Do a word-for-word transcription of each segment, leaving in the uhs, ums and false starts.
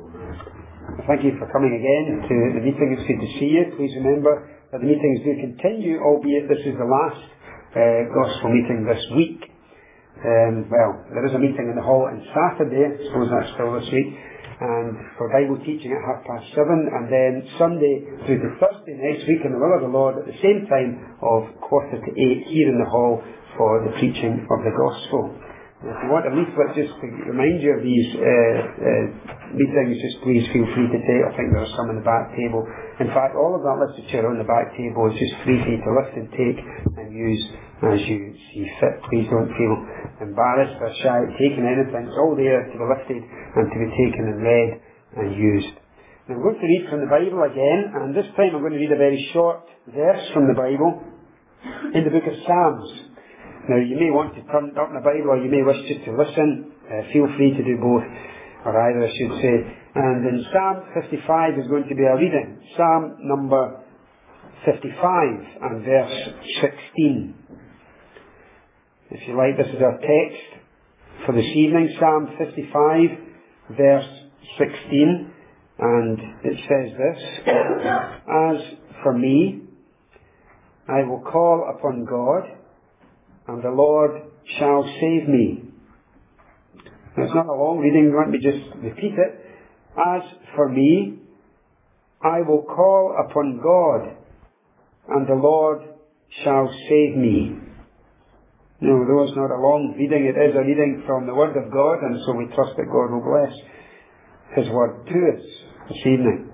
Thank you for coming again to the meeting. It's good to see you. Please remember that the meetings do continue, albeit this is the last uh, gospel meeting this week. Um, well, there is a meeting in the hall on Saturday, I suppose that's still this week, and for Bible teaching at half past seven, and then Sunday through to Thursday next week in the will of the Lord at the same time of quarter to eight here in the hall for the preaching of the gospel. If you want a leaflet just to remind you of these uh, uh, meetings, just please feel free to take. I think there are some on the back table. In fact, all of that literature on the back table is just free for you to lift and take and use as you see fit. Please don't feel embarrassed or shy at taking anything. It's all there to be lifted and to be taken and read and used. Now I'm going to read from the Bible again, and this time I'm going to read a very short verse from the Bible in the book of Psalms. Now, you may want to turn it up in the Bible, or you may wish just to listen. Uh, feel free to do both, or either, I should say. And in Psalm fifty-five is going to be a reading. Psalm number fifty-five and verse sixteen. If you like, this is our text for this evening. Psalm fifty-five, verse sixteen. And it says this: As for me, I will call upon God, and the Lord shall save me. Now, it's not a long reading, let me just repeat it. As for me, I will call upon God, and the Lord shall save me. No, though it's not a long reading, it is a reading from the Word of God, and so we trust that God will bless His Word to us this evening.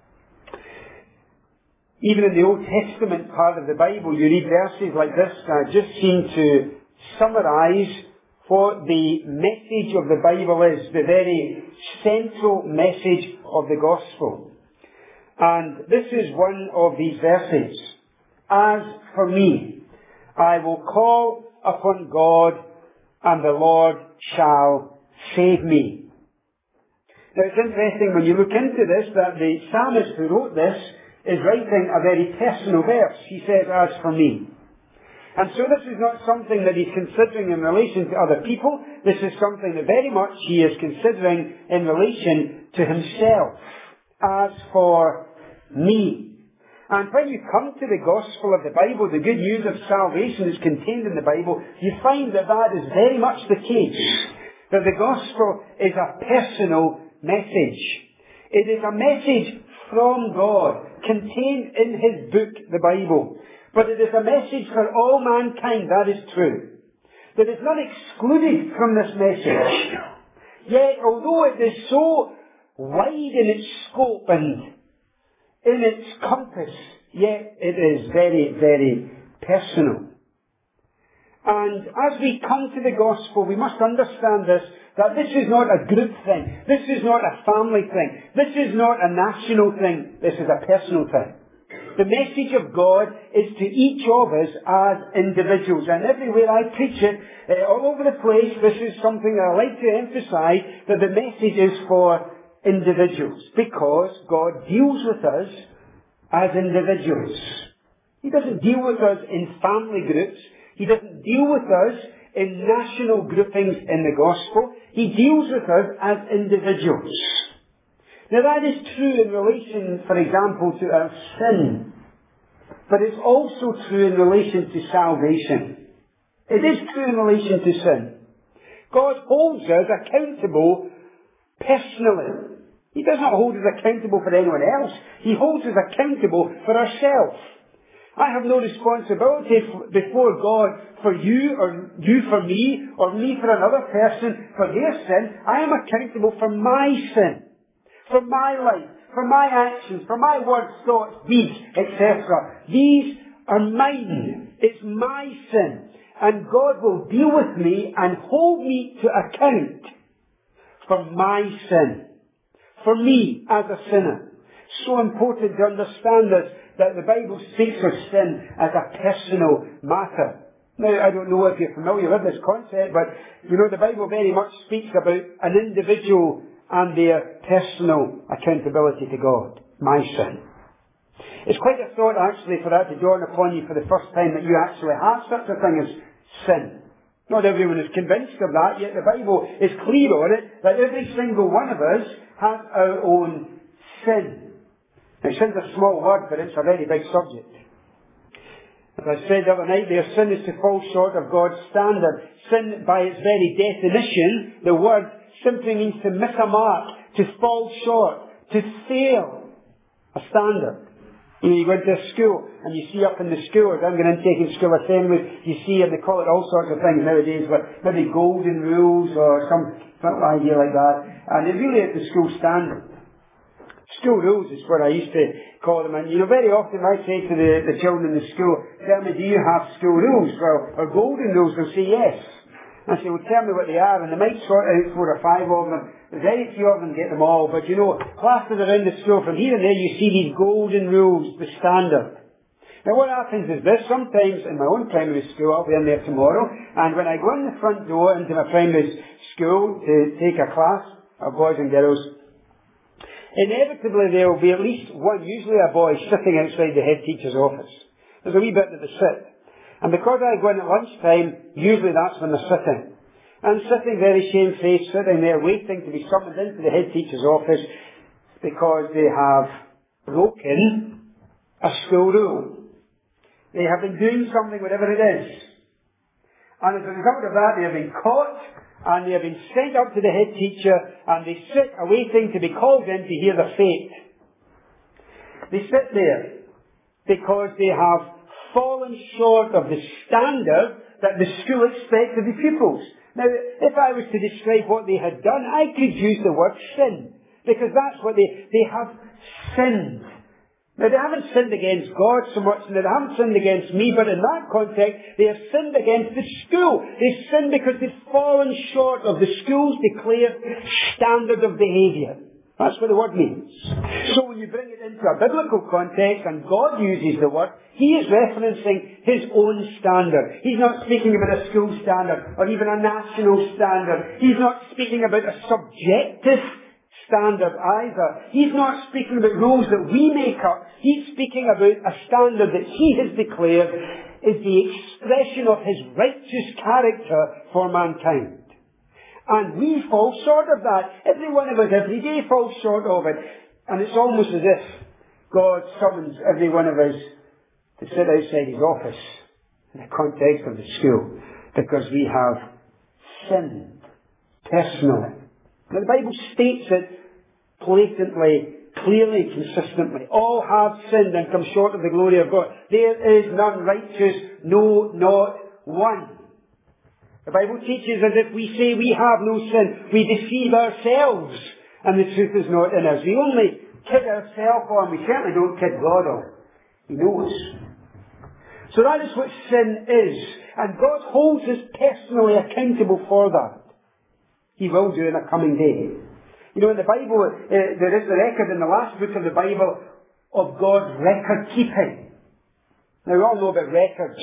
Even in the Old Testament part of the Bible, you read verses like this that just seem to summarise what the message of the Bible is, the very central message of the gospel. And this is one of these verses. As for me, I will call upon God, and the Lord shall save me. Now it's interesting when you look into this that the psalmist who wrote this is writing a very personal verse. He says, as for me. And so this is not something that he's considering in relation to other people. This is something that very much he is considering in relation to himself. As for me. And when you come to the gospel of the Bible, the good news of salvation is contained in the Bible, you find that that is very much the case. That the gospel is a personal message. It is a message from God, contained in His book, the Bible. But it is a message for all mankind, that is true. There is none excluded from this message. Yet, although it is so wide in its scope and in its compass, yet it is very, very personal. And as we come to the gospel, we must understand this, that this is not a group thing. This is not a family thing. This is not a national thing. This is a personal thing. The message of God is to each of us as individuals. And everywhere I preach it, uh, all over the place, this is something that I like to emphasise, that the message is for individuals. Because God deals with us as individuals. He doesn't deal with us in family groups. He doesn't deal with us in national groupings in the gospel. He deals with us as individuals. Now that is true in relation, for example, to our sin. But it's also true in relation to salvation. It is true in relation to sin. God holds us accountable personally. He does not hold us accountable for anyone else. He holds us accountable for ourselves. I have no responsibility before God for you, or you for me, or me for another person for their sin. I am accountable for my sin, for my life, for my actions, for my words, thoughts, deeds, et cetera. These are mine. It's my sin. And God will deal with me and hold me to account for my sin. For me as a sinner. So important to understand this, that the Bible speaks of sin as a personal matter. Now, I don't know if you're familiar with this concept, but, you know, the Bible very much speaks about an individual and their personal accountability to God. My sin. It's quite a thought, actually, for that to dawn upon you for the first time, that you actually have such a thing as sin. Not everyone is convinced of that, yet the Bible is clear on it, that every single one of us has our own sin. Now, sin's a small word, but it's a very big subject. As I said the other night, their sin is to fall short of God's standard. Sin, by its very definition, the word simply means to miss a mark, to fall short, to fail a standard. You know, you go into a school, and you see up in the schools, I'm going in taking school assemblies, you see, and they call it all sorts of things nowadays, but maybe golden rules or some, some idea like that. And it really is the school standard. School rules is what I used to call them. And, you know, very often I say to the, the children in the school, tell me, do you have school rules? Well, or golden rules? They'll say yes. I say, well, tell me what they are. And they might sort out four or five of them. Very few of them get them all. But, you know, classes around the school, from here and there, you see these golden rules, the standard. Now, what happens is this. Sometimes in my own primary school, I'll be in there tomorrow, and when I go in the front door into my primary school to take a class of boys and girls, inevitably there will be at least one, usually a boy, sitting outside the head teacher's office. There's a wee bit that they sit. And because I go in at lunchtime, usually that's when they're sitting. And sitting very shamefaced, sitting there waiting to be summoned into the head teacher's office because they have broken a school rule. They have been doing something, whatever it is. And as a result of that, they have been caught and they have been sent up to the head teacher and they sit awaiting to be called in to hear their fate. They sit there because they have fallen short of the standard that the school expects of the pupils. Now, if I was to describe what they had done, I could use the word sin, because that's what they, they have sinned. Now, they haven't sinned against God so much, and they haven't sinned against me, but in that context, they have sinned against the school. They've sinned because they've fallen short of the school's declared standard of behaviour. That's what the word means. So when you bring it into a biblical context and God uses the word, He is referencing His own standard. He's not speaking about a school standard or even a national standard. He's not speaking about a subjective standard either. He's not speaking about rules that we make up. He's speaking about a standard that He has declared is the expression of His righteous character for mankind. And we fall short of that. Every one of us every day falls short of it. And it's almost as if God summons every one of us to sit outside His office in the context of the school, because we have sinned personally. Now, the Bible states it blatantly, clearly, consistently. All have sinned and come short of the glory of God. There is none righteous, no, not one. The Bible teaches as if we say we have no sin, we deceive ourselves, and the truth is not in us. We only kid ourselves on, we certainly don't kid God on. He knows. So that is what sin is, and God holds us personally accountable for that. He will do in a coming day. You know, in the Bible, uh, there is the record in the last book of the Bible of God's record keeping. Now, we all know about records.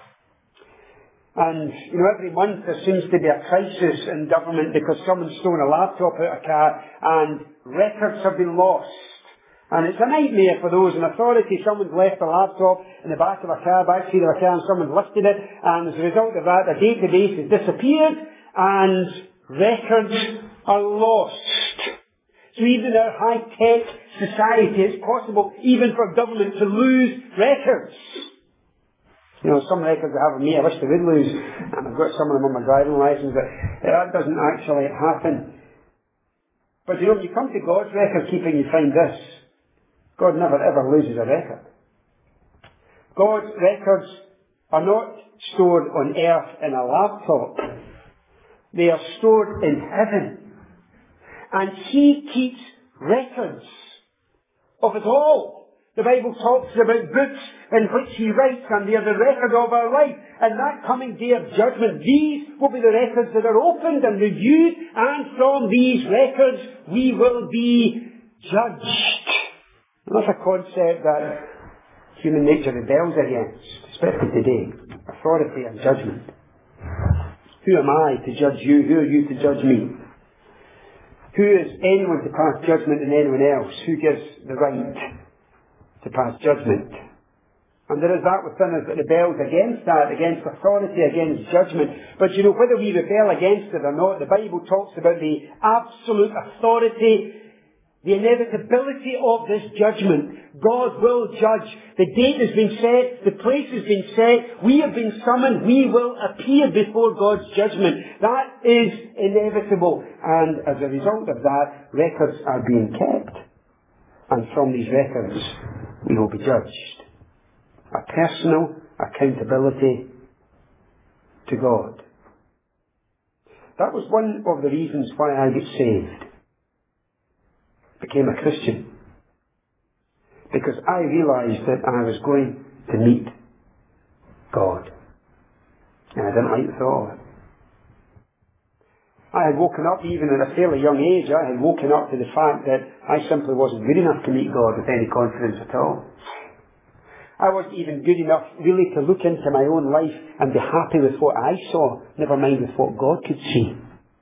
And, you know, every month there seems to be a crisis in government because someone's stolen a laptop out of a car and records have been lost. And it's a nightmare for those in authority. Someone's left a laptop in the back of a car, back seat of a car, and someone's lifted it. And as a result of that, a database has disappeared and records are lost. So even in our high-tech society, it's possible even for government to lose records. You know, some records I have of me, I wish they would lose, and I've got some of them on my driving licence, but that doesn't actually happen. But you know, when you come to God's record keeping, you find this. God never ever loses a record. God's records are not stored on earth in a laptop. They are stored in heaven. And He keeps records of it all. The Bible talks about books in which He writes, and they are the record of our life. And that coming day of judgment, these will be the records that are opened and reviewed, and from these records we will be judged. And that's a concept that human nature rebels against, especially today. Authority and judgment. Who am I to judge you? Who are you to judge me? Who is anyone to pass judgment on anyone else? Who gives the right to pass judgment And there is that within us that rebels against that, against authority, against judgment. But you know, whether we rebel against it or not, the Bible talks about the absolute authority, the inevitability of this judgment. God will judge. The date has been set, the place has been set, we have been summoned, we will appear before God's judgment. That is inevitable. And as a result of that, records are being kept. And from these records, we will be judged. A personal accountability to God. That was one of the reasons why I got saved. Became a Christian. Because I realised that I was going to meet God. And I didn't like the thought of it. I had woken up, even at a fairly young age, I had woken up to the fact that I simply wasn't good enough to meet God with any confidence at all. I wasn't even good enough really to look into my own life and be happy with what I saw, never mind with what God could see.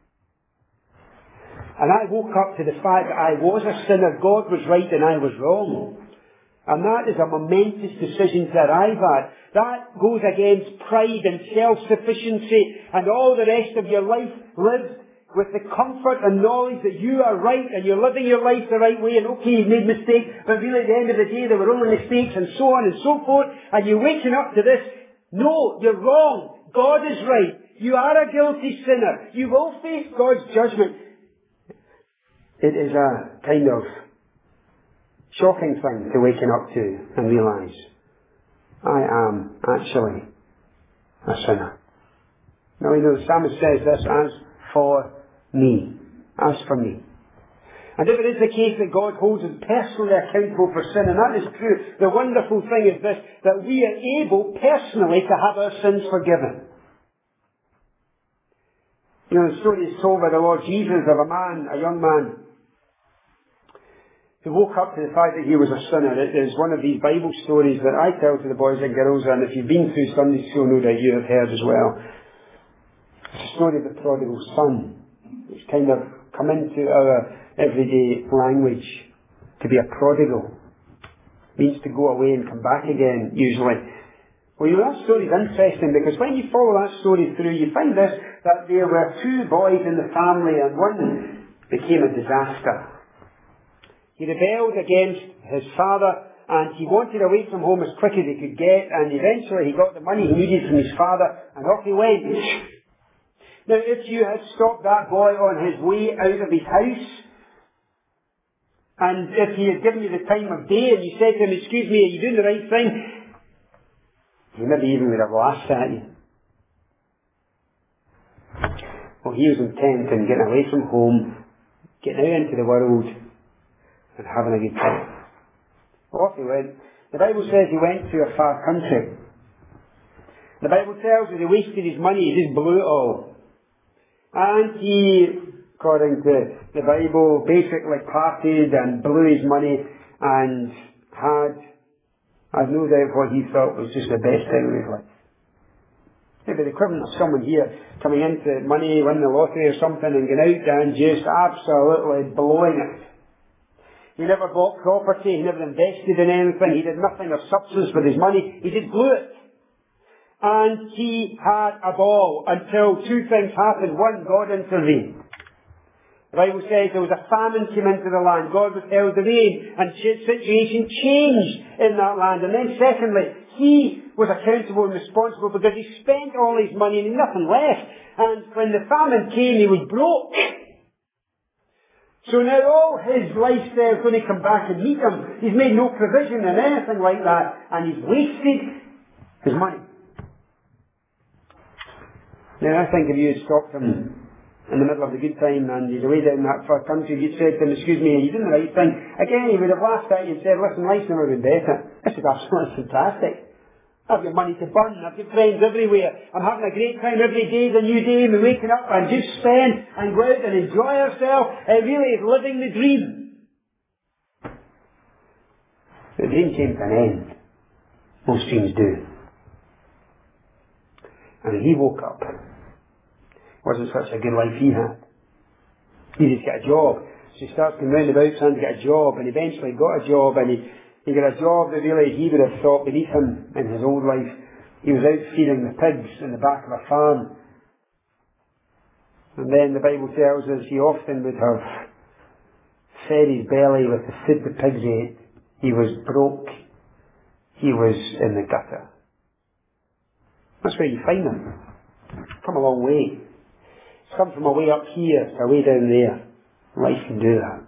And I woke up to the fact that I was a sinner, God was right and I was wrong. And that is a momentous decision to arrive at. That goes against pride and self-sufficiency and all the rest of your life lived with the comfort and knowledge that you are right and you're living your life the right way, and okay, you've made mistakes, but really at the end of the day they were only mistakes, and so on and so forth, and you're waking up to this. No, you're wrong. God is right. You are a guilty sinner. You will face God's judgment. It is a kind of shocking thing to waken up to and realise, I am actually a sinner. Now, you know, the psalmist says this, as for me. As for me. And if it is the case that God holds us personally accountable for sin, and that is true, the wonderful thing is this, that we are able personally to have our sins forgiven. You know, the story is told by the Lord Jesus of a man, a young man, who woke up to the fact that he was a sinner. It is one of these Bible stories that I tell to the boys and girls, and if you've been through Sunday school, no doubt you have heard as well. It's the story of the prodigal son. It's kind of come into our everyday language. To be a prodigal means to go away and come back again, usually. Well, you know, that story is interesting because when you follow that story through, you find this, that there were two boys in the family and one became a disaster. He rebelled against his father and he wanted away from home as quick as he could get, and eventually he got the money he needed from his father and off he went. Now, if you had stopped that boy on his way out of his house, and if he had given you the time of day and you said to him, excuse me, are you doing the right thing? He maybe even would have laughed at you. Well, he was intent on getting away from home, getting out into the world, and having a good time. Well, off he went. The Bible says he went to a far country. The Bible tells us he wasted his money, he just blew it all. And he, according to the Bible, basically partied and blew his money and had, I've no doubt what he thought was just the best time of his life. Maybe the equivalent of someone here coming into money, winning the lottery or something and going out and just absolutely blowing it. He never bought property, he never invested in anything, he did nothing of substance with his money, he just blew it. And he had a ball until two things happened. One, God intervened. The Bible says there was a famine came into the land. God withheld the rain and the situation changed in that land. And then secondly, he was accountable and responsible because he spent all his money and he had nothing left. And when the famine came, he was broke. So now all his lifestyle is going to come back and meet him. He's made no provision in anything like that. And he's wasted his money. Now, I think if you had stopped him in the middle of the good time and he's away down that far country, you'd said to him, excuse me, are you doing the right thing? Again, he would have laughed at you and said, listen, life's never been better. This is absolutely fantastic. I've got money to burn, I've got friends everywhere, I'm having a great time every day, the new day, we're waking up and just spend and go out and enjoy ourselves. It really is living the dream. The dream came to an end. Most dreams do. And he woke up. Wasn't such a good life he had. He needed to get a job. So he starts going round about trying to get a job, and eventually got a job, and he He got a job that really he would have thought beneath him in his old life. He was out feeding the pigs in the back of a farm. And then the Bible tells us he often would have fed his belly with the food the pigs ate. He was broke. He was in the gutter. That's where you find him. Come a long way. It's come from a way up here to a way down there. Life can do that.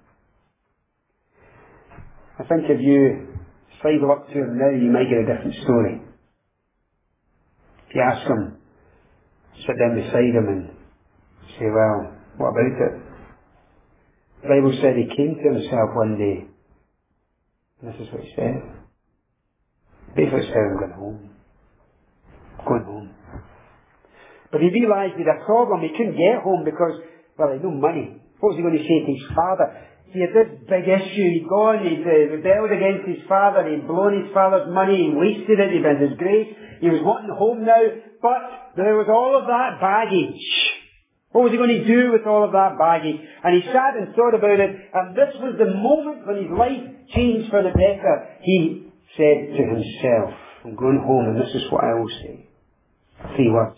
I think if you sidle up to him now, you might get a different story. If you ask him, sit down beside him and say, well, what about it? The Bible said he came to himself one day. And this is what he said. Basically said, I'm going home. I'm going home. But he realised he had a problem. He couldn't get home because, well, he had no money. What was he going to say to his father? He had this big issue. He'd gone, he'd uh, rebelled against his father, he'd blown his father's money, he wasted it, he'd been disgraced. He was wanting home now, but there was all of that baggage. What was he going to do with all of that baggage? And he sat and thought about it, and this was the moment when his life changed for the better. He said to himself, I'm going home, and this is what I will say. Three words.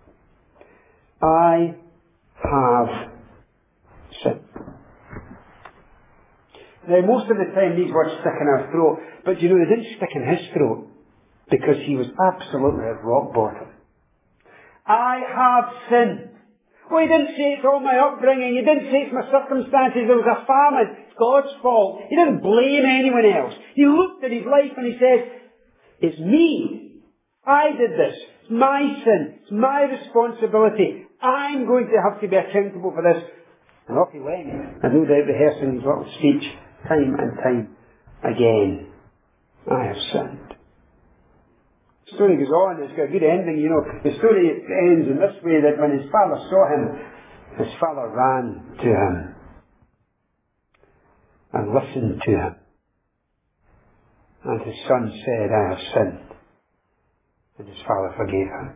I have sinned. Now, most of the time these words stick in our throat, but you know, they didn't stick in his throat because he was absolutely at rock bottom. I have sinned. Well, he didn't say it's all my upbringing. He didn't say it's my circumstances. There was a famine. It's God's fault. He didn't blame anyone else. He looked at his life and he said, it's me. I did this. It's my sin. It's my responsibility. I'm going to have to be accountable for this. And off he went. And no doubt rehearsing his little speech time and time again. I have sinned. The story goes on, it's got a good ending, you know. The story ends in this way, that when his father saw him, his father ran to him and listened to him. And his son said, I have sinned. And his father forgave him.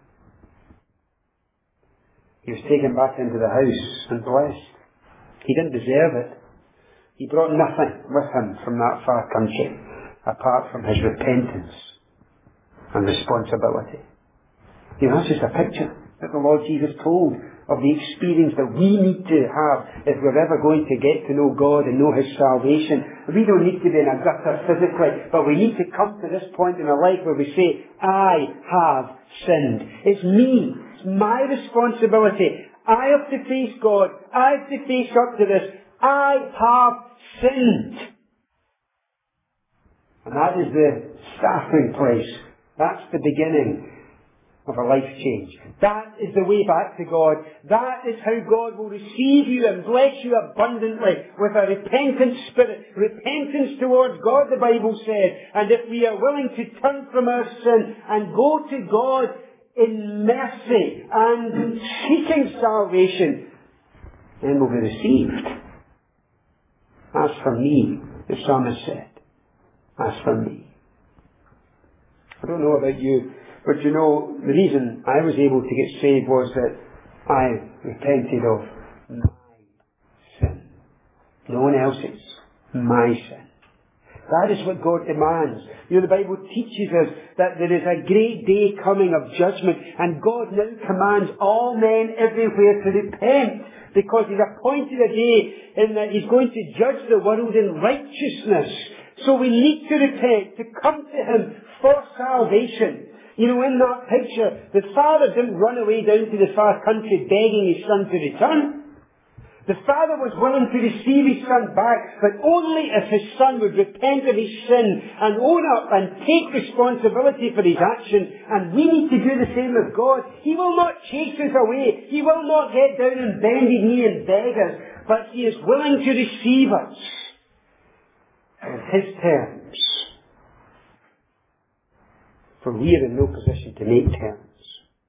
He was taken back into the house and blessed. He didn't deserve it. He brought nothing with him from that far country apart from his repentance and responsibility. You know, that's just a picture that the Lord Jesus told of the experience that we need to have if we're ever going to get to know God and know His salvation. We don't need to be in a gutter physically, but we need to come to this point in our life where we say, I have sinned. It's me. It's my responsibility. I have to face God. I have to face up to this. I have sinned. And that is the starting place. That's the beginning of a life change. That is the way back to God. That is how God will receive you and bless you abundantly with a repentant spirit. Repentance towards God, the Bible said. And if we are willing to turn from our sin and go to God in mercy and seeking salvation, then we'll be received. As for me, the psalmist said, as for me. I don't know about you, but you know, the reason I was able to get saved was that I repented of my sin. No one else's. My sin. That is what God demands. You know, the Bible teaches us that there is a great day coming of judgment, and God now commands all men everywhere to repent, because He's appointed a day in that He's going to judge the world in righteousness. So we need to repent, to come to Him for salvation. You know, in that picture, the father didn't run away down to the far country begging his son to return. The father was willing to receive his son back, but only if his son would repent of his sin and own up and take responsibility for his actions. And we need to do the same with God. He will not chase us away. He will not get down and bend his knee and beg us, but He is willing to receive us on His terms. For we are in no position to make terms.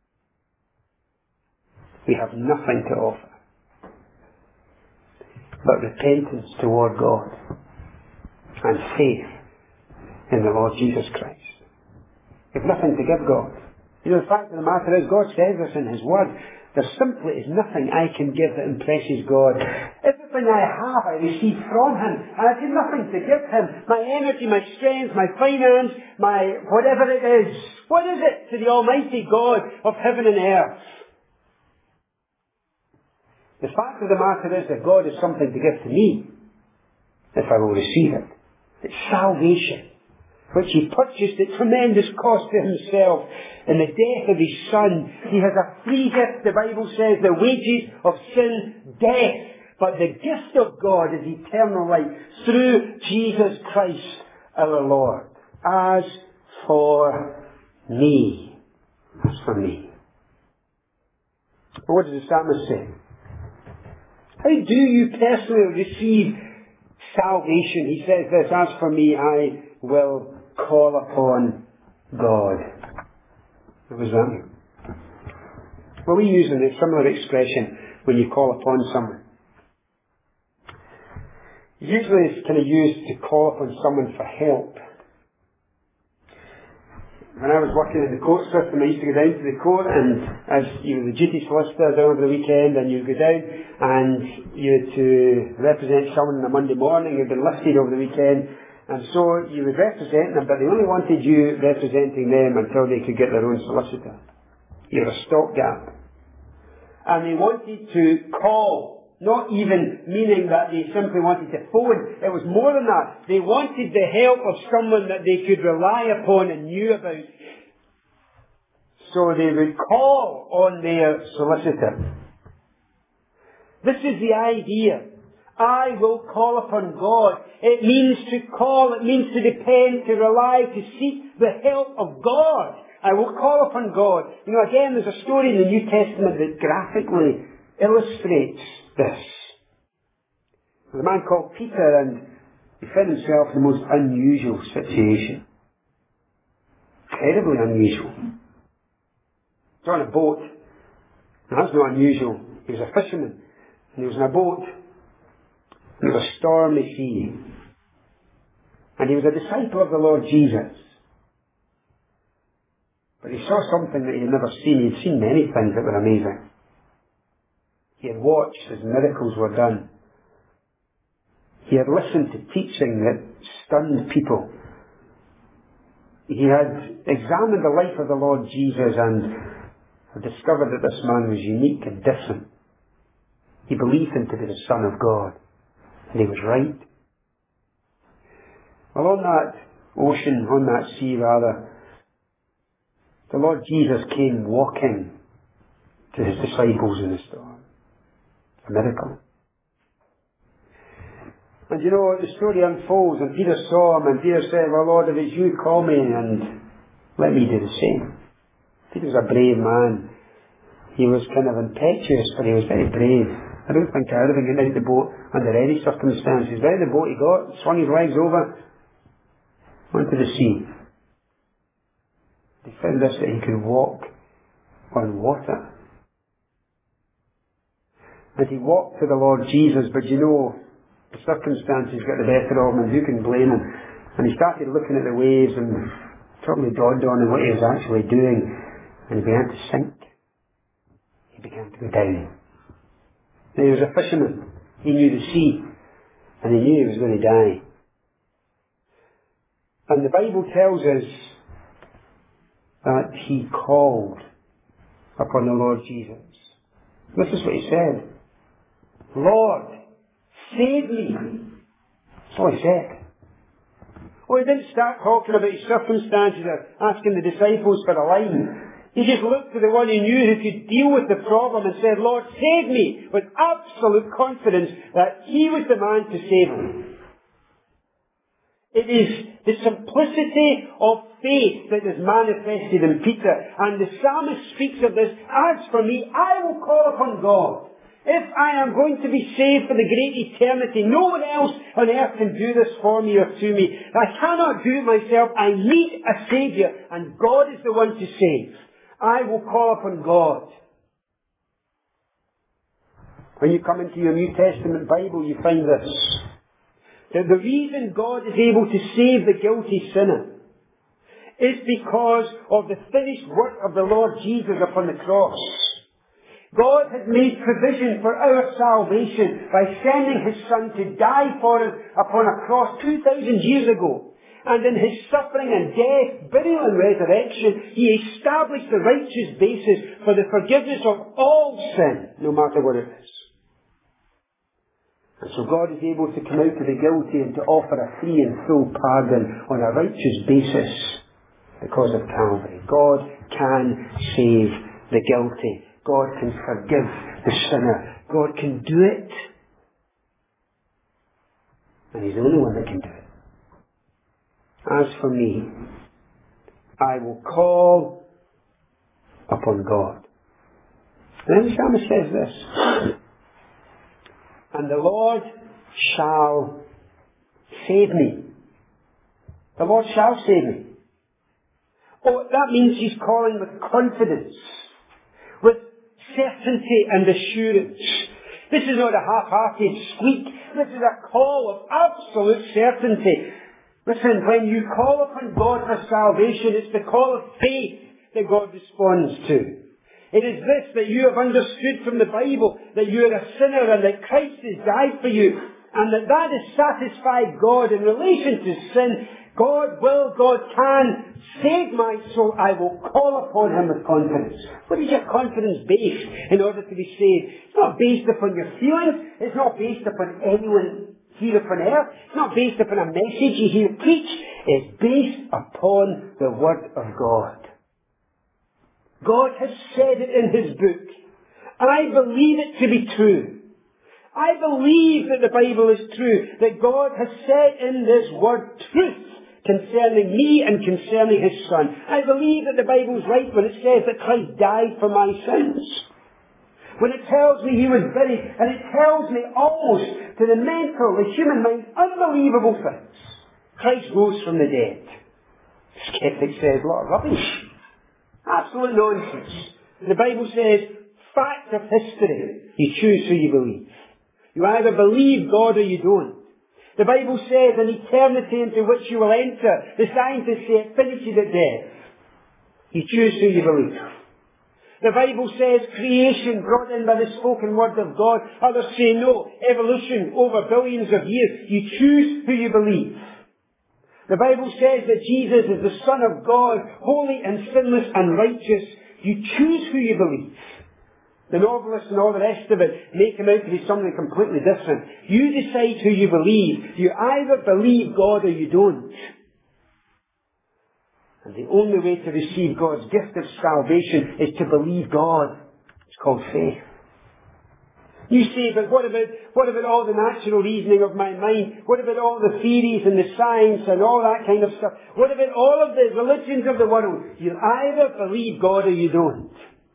We have nothing to offer but repentance toward God and faith in the Lord Jesus Christ. We have nothing to give God. You know, the fact of the matter is, God says this in His Word. There simply is nothing I can give that impresses God. Everything Everything I have I receive from Him. And I've got nothing to give Him. My energy, my strength, my finance, my whatever it is. What is it to the Almighty God of heaven and earth? The fact of the matter is that God has something to give to me, if I will receive it. It's salvation, which He purchased at tremendous cost to Himself in the death of His Son. He has a free gift. The Bible says the wages of sin, death. But the gift of God is eternal life through Jesus Christ our Lord. As for me. As for me. What does the psalmist say? How do you personally receive salvation? He says this, as for me, I will call upon God. What does that mean? Well, we use a similar expression when you call upon someone. Usually it's kind of used to call upon someone for help. When I was working in the court system, I used to go down to the court, and as you were the duty solicitor down over the weekend, and you'd go down and you had to represent someone on a Monday morning who'd been listed over the weekend, and so you would represent them, but they only wanted you representing them until they could get their own solicitor. You were a stopgap. And they wanted to call. Not even meaning that they simply wanted to phone. It was more than that. They wanted the help of someone that they could rely upon and knew about. So they would call on their solicitor. This is the idea. I will call upon God. It means to call. It means to depend, to rely, to seek the help of God. I will call upon God. You know, again, there's a story in the New Testament that graphically illustrates this. There's a man called Peter, and he found himself in the most unusual situation. Terribly unusual. He was on a boat. Now, that's not unusual. He was a fisherman, and he was in a boat, and it was a stormy sea. And he was a disciple of the Lord Jesus. But he saw something that he had never seen. He had seen many things that were amazing. He had watched as miracles were done. He had listened to teaching that stunned people. He had examined the life of the Lord Jesus and had discovered that this man was unique and different. He believed him to be the Son of God. And he was right. Well, on that ocean, on that sea rather, the Lord Jesus came walking to His disciples in the storm. A miracle. And you know, the story unfolds, and Peter saw Him, and Peter said, well, Lord, if it's you, call me, and let me do the same. Peter was a brave man. He was kind of impetuous, but he was very brave. I don't think I would have been getting out of the boat under any circumstances. Out of the boat he got, swung his legs over, onto the sea. He found this, that he could walk on water. And he walked to the Lord Jesus, but you know, the circumstances got the better of him, and who can blame him? And he started looking at the waves, and it totally dawned on him what he was actually doing, and he began to sink. He began to go down. Now, he was a fisherman. He knew the sea, and he knew he was going to die. And the Bible tells us that he called upon the Lord Jesus. This is what he said. Lord, save me. That's all he said. Oh, he didn't start talking about his circumstances or asking the disciples for a line. He just looked to the one he knew who could deal with the problem and said, Lord, save me, with absolute confidence that he was the man to save him. It is the simplicity of faith that is manifested in Peter. And the psalmist speaks of this. As for me, I will call upon God. If I am going to be saved for the great eternity, no one else on earth can do this for me or to me. I cannot do it myself. I need a Saviour, and God is the one to save. I will call upon God. When you come into your New Testament Bible, you find this. That the reason God is able to save the guilty sinner is because of the finished work of the Lord Jesus upon the cross. God had made provision for our salvation by sending His Son to die for us upon a cross two thousand years ago. And in His suffering and death, burial and resurrection, He established the righteous basis for the forgiveness of all sin, no matter what it is. And so God is able to come out to the guilty and to offer a free and full pardon on a righteous basis because of Calvary. God can save the guilty. God can forgive the sinner. God can do it. And He's the only one that can do it. As for me, I will call upon God. And then the psalmist says this, and the Lord shall save me. The Lord shall save me. Oh, that means He's calling with confidence, with certainty and assurance. This is not a half-hearted squeak. This is a call of absolute certainty. Listen, when you call upon God for salvation, it's the call of faith that God responds to. It is this that you have understood from the Bible, that you are a sinner and that Christ has died for you, and that that has satisfied God in relation to sin. God will, God can save my soul. I will call upon Him with confidence. What is your confidence based in order to be saved? It's not based upon your feelings. It's not based upon anyone here upon earth. It's not based upon a message you hear preached. It's based upon the Word of God. God has said it in His book. I believe it to be true. I believe that the Bible is true. That God has said in this Word truth concerning me and concerning His Son. I believe that the Bible is right when it says that Christ died for my sins. When it tells me He was buried, and it tells me almost to the mental, the human mind, unbelievable things. Christ rose from the dead. Skeptic says, a lot of rubbish. Absolute nonsense. The Bible says, fact of history. You choose who you believe. You either believe God or you don't. The Bible says an eternity into which you will enter. The scientists say it finishes at death. You choose who you believe. The Bible says creation brought in by the spoken word of God. Others say no, evolution over billions of years. You choose who you believe. The Bible says that Jesus is the Son of God, holy and sinless and righteous. You choose who you believe. The novelists and all the rest of it make him out to be something completely different. You decide who you believe. You either believe God or you don't. And the only way to receive God's gift of salvation is to believe God. It's called faith. You say, but what about, what about all the natural reasoning of my mind? What about all the theories and the science and all that kind of stuff? What about all of the religions of the world? You either believe God or you don't.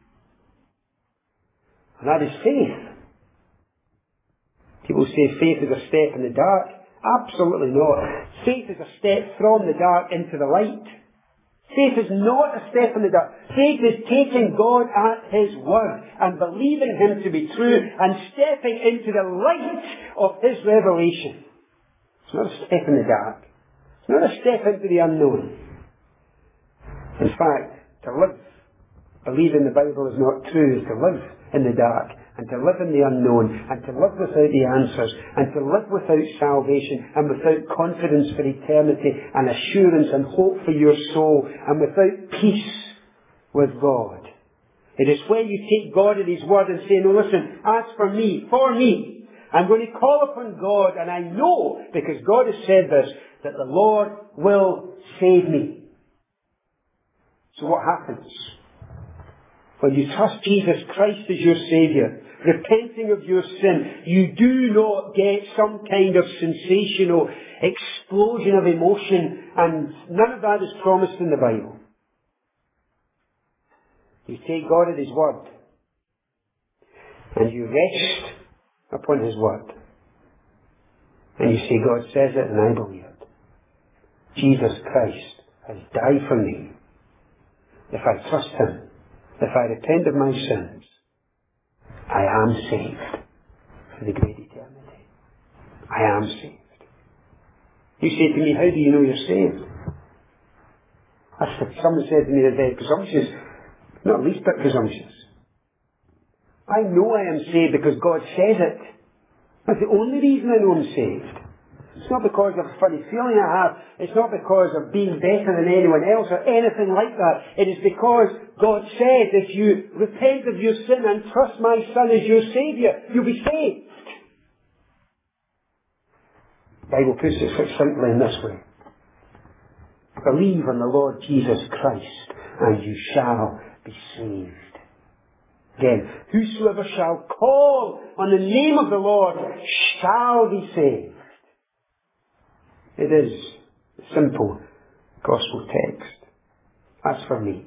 And that is faith. People say faith is a step in the dark. Absolutely not. Faith is a step from the dark into the light. Faith is not a step in the dark. Faith is taking God at His word and believing Him to be true and stepping into the light of His revelation. It's not a step in the dark. It's not a step into the unknown. In fact, to live believing the Bible is not true is to live in the dark and to live in the unknown and to live without the answers and to live without salvation and without confidence for eternity and assurance and hope for your soul and without peace with God. It is when you take God at His word and say, no, listen, as for me, for me, I'm going to call upon God, and I know, because God has said this, that the Lord will save me. So what happens? When you trust Jesus Christ as your Saviour, repenting of your sin, you do not get some kind of sensational explosion of emotion, and none of that is promised in the Bible. You take God at His word, and you rest upon His word. And you say, God says it and I believe it. Jesus Christ has died for me. If I trust Him, if I repent of my sins, I am saved for the great eternity. I am saved. You say to me, how do you know you're saved? That's what someone said to me the other day, presumptuous. Not the least bit presumptuous. I know I am saved because God says it. That's the only reason I know I'm saved. It's not because of a funny feeling I have. It's not because of being better than anyone else or anything like that. It is because God said, if you repent of your sin and trust my Son as your Saviour, you'll be saved. The Bible puts it so simply in this way. Believe on the Lord Jesus Christ and you shall be saved. Again, whosoever shall call on the name of the Lord shall be saved. It is a simple gospel text. As for me,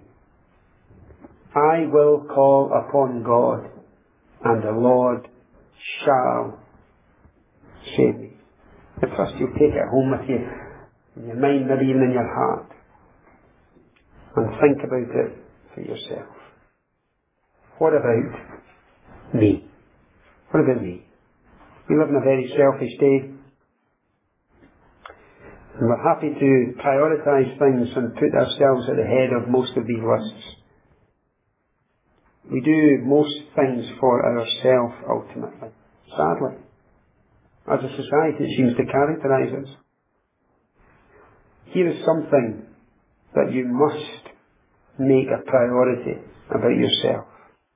I will call upon God, and the Lord shall save me. I trust you'll take it home with you, in your mind, maybe even in your heart, and think about it for yourself. What about me? What about me? We live in a very selfish day. And we're happy to prioritise things and put ourselves at the head of most of these lists. We do most things for ourselves ultimately. Sadly. As a society it seems to characterise us. Here is something that you must make a priority about yourself.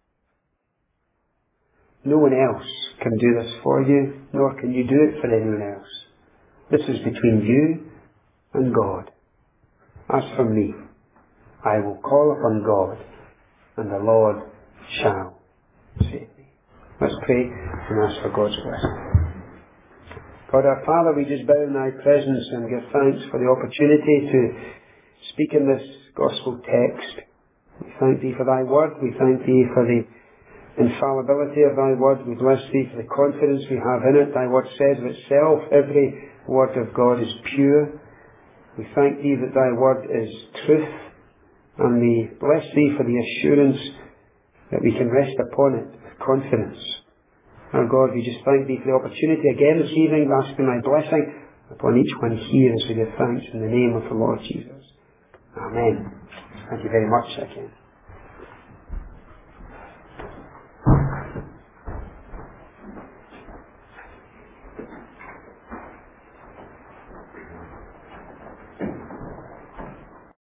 No one else can do this for you, nor can you do it for anyone else. This is between you and God. As for me, I will call upon God, and the Lord shall save me. Let's pray and ask for God's blessing. God our Father, we just bow in thy presence and give thanks for the opportunity to speak in this gospel text. We thank thee for thy word. We thank thee for the infallibility of thy word. We bless thee for the confidence we have in it. Thy word says of itself, every word of God is pure. We thank thee that thy word is truth, and we bless thee for the assurance that we can rest upon it with confidence. Our God, we just thank thee for the opportunity again this evening, asking thy blessing upon each one here as we give thanks in the name of the Lord Jesus. Amen. Thank you very much again.